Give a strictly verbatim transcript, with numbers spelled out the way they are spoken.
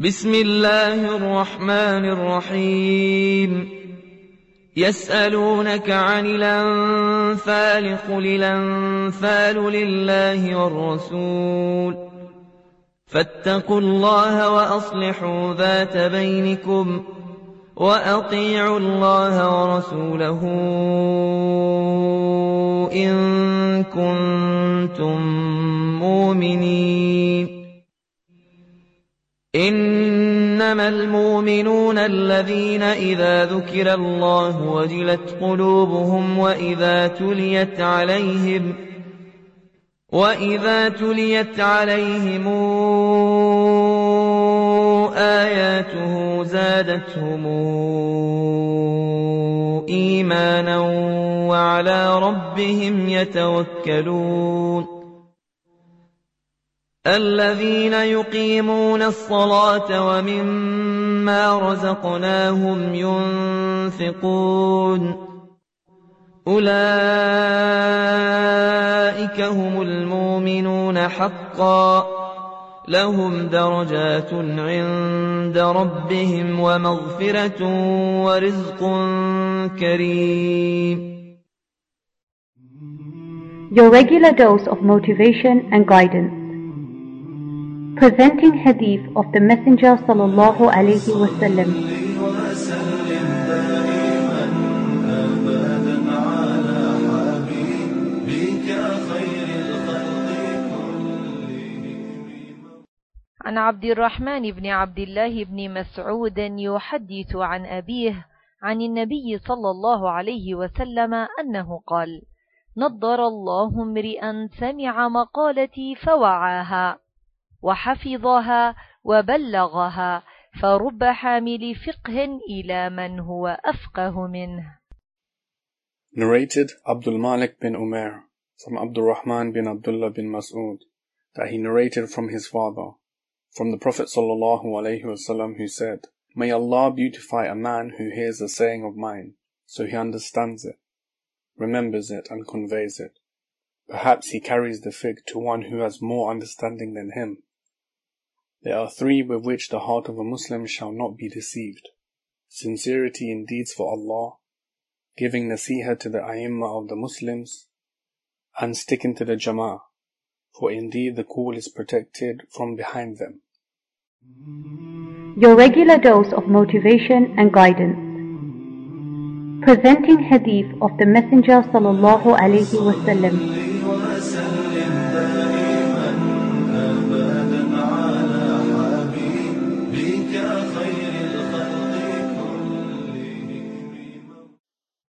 بسم الله الرحمن الرحيم يسألونك عن الأنفال قل الأنفال لله والرسول فاتقوا الله وأصلحوا ذات بينكم وأطيعوا الله ورسوله إن كنتم مؤمنين إنما المؤمنون الذين إذا ذكر الله وجلت قلوبهم وإذا تليت عليهم وإذا تليت عليهم آياته زادتهم إيمانا وعلى ربهم يتوكلون الذين يقيمون الصلاة ومما رزقناهم ينفقون أولئك هم المؤمنون حقا لهم درجات عند ربهم ومغفرة ورزق كريم. Your regular dose of motivation and guidance. Presenting hadith of the Messenger sallallahu alayhi wa sallam. عن عبد الرحمن بن عبد الله بن مسعود يحدث عن أبيه عن النبي صلى الله عليه وسلم أنه قال: نضر الله امرئا سمع مقالتي فوعاها وحفظها وبلغها فرب حامل فقه إلى من هو أفقه منه. Narrated Abdul Malik bin Umair from Abdul Rahman bin Abdullah bin Mas'ud that he narrated from his father, from the Prophet sallallahu alaihi wasallam, who said, May Allah beautify a man who hears a saying of mine, so he understands it, remembers it and conveys it. Perhaps he carries the fig to one who has more understanding than him. There are three with which the heart of a Muslim shall not be deceived: sincerity in deeds for Allah, giving nasiha to the A'immah of the Muslims, and sticking to the Jama'ah, for indeed the call is protected from behind them. Your regular dose of motivation and guidance. Presenting hadith of the Messenger sallallahu alayhi wa sallam.